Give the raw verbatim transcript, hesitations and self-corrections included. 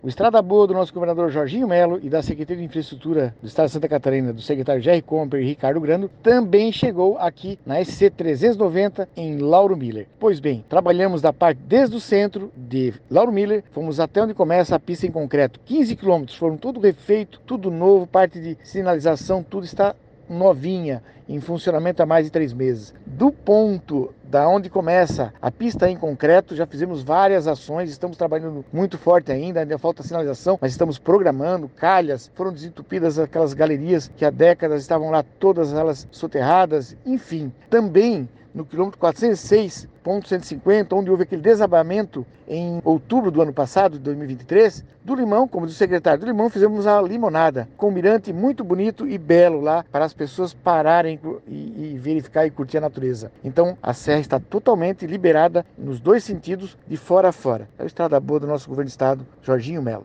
O Estrada Boa do nosso governador Jorginho Melo e da Secretaria de Infraestrutura do Estado de Santa Catarina, do secretário Jerry Comper e Ricardo Grando, também chegou aqui na S C trezentos e noventa em Lauro Miller. Pois bem, trabalhamos da parte desde o centro de Lauro Miller, fomos até onde começa a pista em concreto, quinze quilômetros, foram tudo refeito, tudo novo, parte de sinalização, tudo está novinha, em funcionamento há mais de três meses. Do ponto da onde começa a pista em concreto, já fizemos várias ações, estamos trabalhando muito forte ainda, ainda falta sinalização, mas estamos programando, calhas, foram desentupidas aquelas galerias que há décadas estavam lá todas elas soterradas, enfim. Também no quilômetro quatrocentos e seis ponto cento e cinquenta, onde houve aquele desabamento em outubro do ano passado, de dois mil e vinte e três, do Limão, como diz o secretário do Limão, fizemos a limonada, com um mirante muito bonito e belo lá, para as pessoas pararem e, e verificar e curtir a natureza. Então, a serra está totalmente liberada nos dois sentidos, de fora a fora. É a estrada boa do nosso governo do estado, Jorginho Melo.